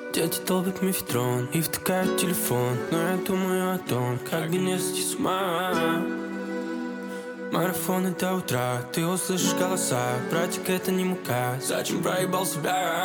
Дети долбят мефедрон и втыкают телефон, но я думаю о том, как бы не сойти с ума. Марафоны до утра, ты услышишь голоса. Братик, это не мука, зачем проебал себя?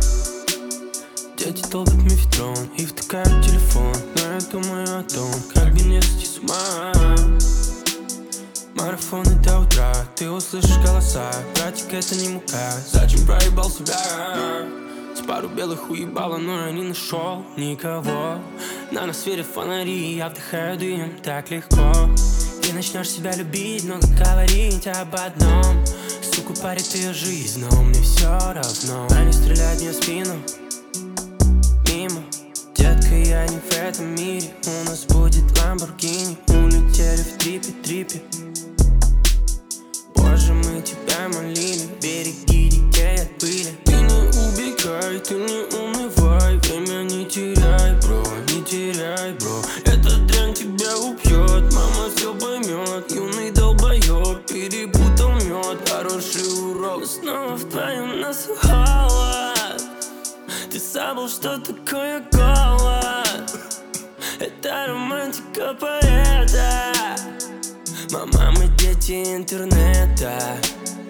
Дети долбят мефедрон и втыкают телефон, но я думаю о том, как бы не сойти с ума. Марафоны до утра, ты услышишь голоса. Братик, это не мука, зачем проебал себя? С пару белых уебало, но я не нашел никого. На нас светят фонари, я вдыхаю дым так легко. Ты начнешь себя любить, много говорить об одном. Суку парит ее жизнь, но мне все равно. Они стреляют мне в спину, мимо. Детка, я не в этом мире. У нас будет Ламборгини. Улетели в трипе. Боже, мы тебя молили, береги детей от пыли. Ты не убегай, ты не унывай, время не теряй, бро, не теряй, бро. Эта дрянь тебя убьет, мама все поймет. Юный долбоеб перепутал мед, хороший урок. Снова вдвоем нас ухало. Ты забыл, что такое голод. Это романтика поэта. Мама, мы дети интернета.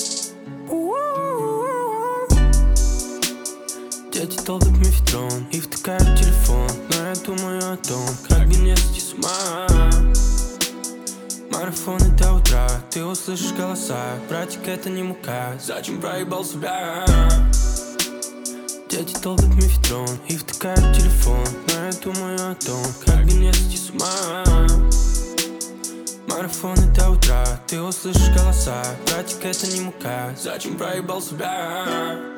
Дети долбят мефедрон и втыкают телефон, но я думаю о том, как бы не сойти с ума. Марафоны до утра, ты услышишь голоса. Братик, это не мука, зачем проебал себя? Дети долбят мефедрон и втыкают телефон, но я думаю о том, как бы не сойти с ума. Марафоны до утра, ты услышишь голоса. Братик, это не мука, зачем проебал себя?